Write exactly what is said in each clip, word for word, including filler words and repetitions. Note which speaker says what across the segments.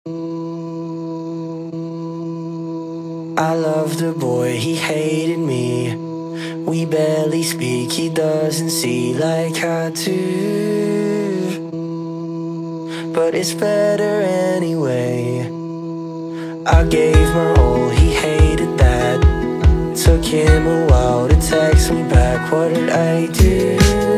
Speaker 1: I loved a boy, he hated me. We barely speak, he doesn't see like I do. But it's better anyway. I gave my all, he hated that. Took him a while to text me back, what did I do?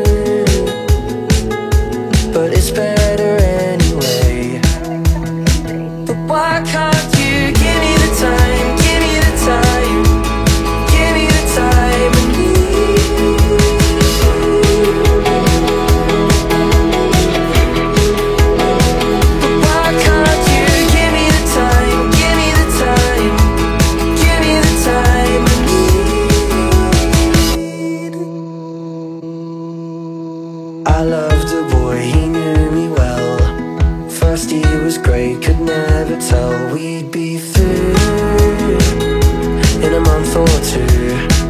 Speaker 1: But it's better anyway. But why can't you give me the time, give me the time, give me the time I need? But why can't you give me the time, give me the time, give me the time I need? I loved a boy, he knew me well. First he was great, could never tell we'd be through in a month or two.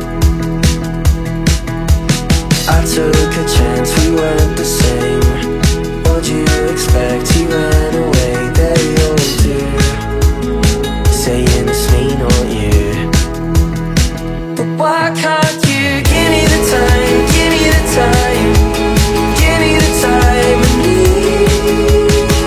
Speaker 1: I took a chance, we weren't the same. What'd you expect, he ran away, they all do, saying it's me, not you. But why can't you give me the time, give me the time, give me the time I need?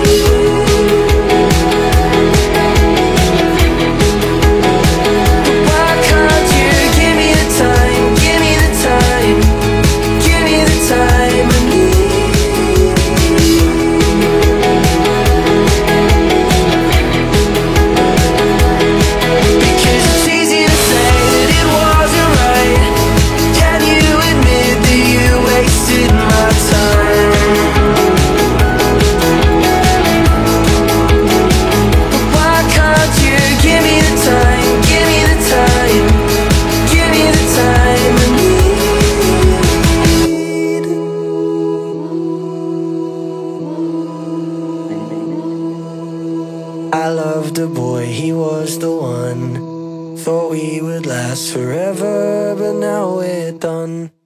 Speaker 1: I loved a boy, he was the one. Thought we would last forever, but now we're done.